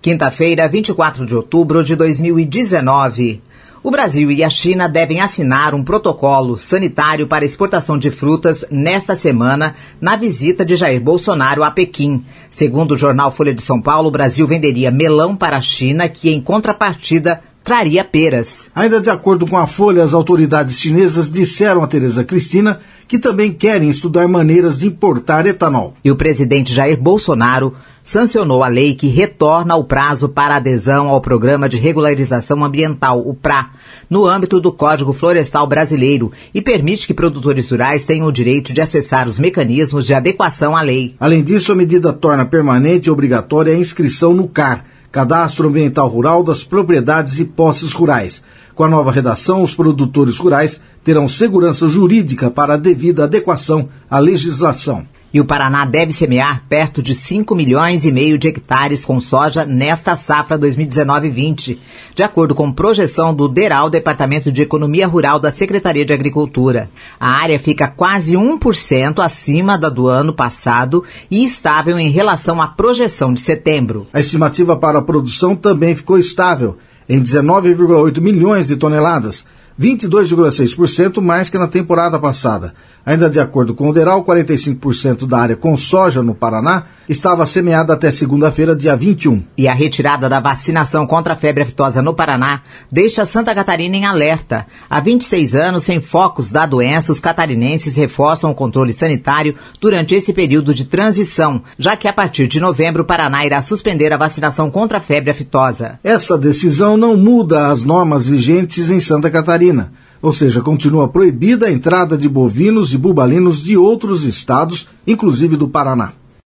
Quinta-feira, 24 de outubro de 2019. O Brasil e a China devem assinar um protocolo sanitário para exportação de frutas nesta semana, na visita de Jair Bolsonaro a Pequim. Segundo o jornal Folha de São Paulo, o Brasil venderia melão para a China, que em contrapartida traria peras. Ainda de acordo com a Folha, as autoridades chinesas disseram a Tereza Cristina que também querem estudar maneiras de importar etanol. E o presidente Jair Bolsonaro sancionou a lei que retorna o prazo para adesão ao Programa de Regularização Ambiental, o PRA, no âmbito do Código Florestal Brasileiro e permite que produtores rurais tenham o direito de acessar os mecanismos de adequação à lei. Além disso, a medida torna permanente e obrigatória a inscrição no CAR, Cadastro Ambiental Rural das Propriedades e Posses Rurais. Com a nova redação, os produtores rurais terão segurança jurídica para a devida adequação à legislação. E o Paraná deve semear perto de 5,5 milhões de hectares com soja nesta safra 2019-20, de acordo com projeção do DERAL, Departamento de Economia Rural da Secretaria de Agricultura. A área fica quase 1% acima da do ano passado e estável em relação à projeção de setembro. A estimativa para a produção também ficou estável, em 19,8 milhões de toneladas, 22,6% mais que na temporada passada. Ainda de acordo com o DERAL, 45% da área com soja no Paraná estava semeada até segunda-feira, dia 21. E a retirada da vacinação contra a febre aftosa no Paraná deixa Santa Catarina em alerta. Há 26 anos, sem focos da doença, os catarinenses reforçam o controle sanitário durante esse período de transição, já que a partir de novembro o Paraná irá suspender a vacinação contra a febre aftosa. Essa decisão não muda as normas vigentes em Santa Catarina. Ou seja, continua proibida a entrada de bovinos e bubalinos de outros estados, inclusive do Paraná.